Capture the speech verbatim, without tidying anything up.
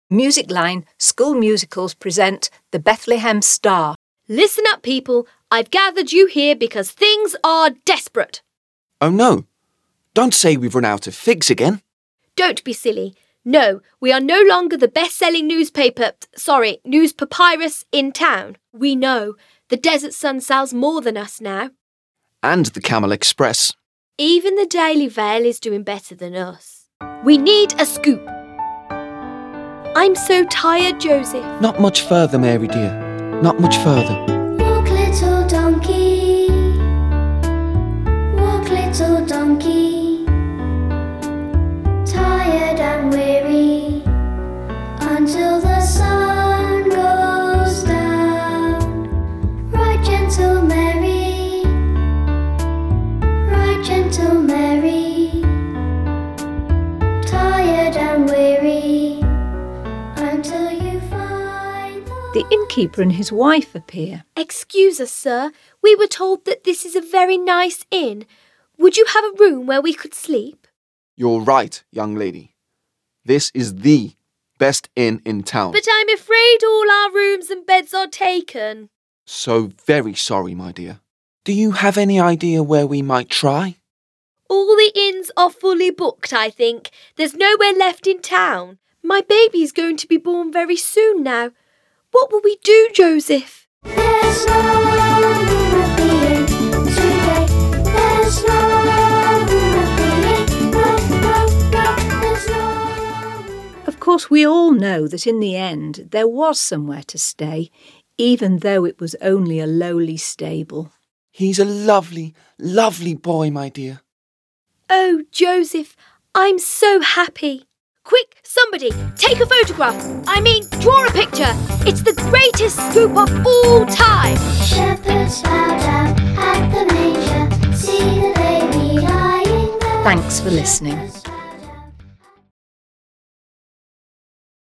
Music Line School Musicals present The Bethlehem Star. Listen up, people. I've gathered you here because things are desperate. Oh no, don't say we've run out of figs again. Don't be silly. No, we are no longer the best-selling newspaper, sorry, news papyrus in town. We know. The Desert Sun sells more than us now. And the Camel Express. Even the Daily Vale is doing better than us. We need a scoop. I'm so tired, Joseph. Not much further, Mary dear. Not much further. Walk, little donkey. Walk, little donkey. Tired and weary until the sun goes down. Ride, gentle Mary. Ride, gentle Mary. Tired and weary until you find the... The innkeeper and his wife appear. Excuse us, sir. We were told that this is a very nice inn. Would you have a room where we could sleep? You're right, young lady. This is the best inn in town. But I'm afraid all our rooms and beds are taken. So very sorry, my dear. Do you have any idea where we might try? All the inns are fully booked, I think. There's nowhere left in town. My baby's going to be born very soon now. What will we do, Joseph? There's no room at the inn today. There's no room at the inn. No, no, no, there's no room. Of course, we all know that in the end there was somewhere to stay, even though it was only a lowly stable. He's a lovely, lovely boy, my dear. Oh, Joseph, I'm so happy. Quick, somebody, take a photograph. I mean, draw a picture. It's the greatest scoop of all time. Shepherds bow down at the manger. See the baby lying there. Thanks for listening.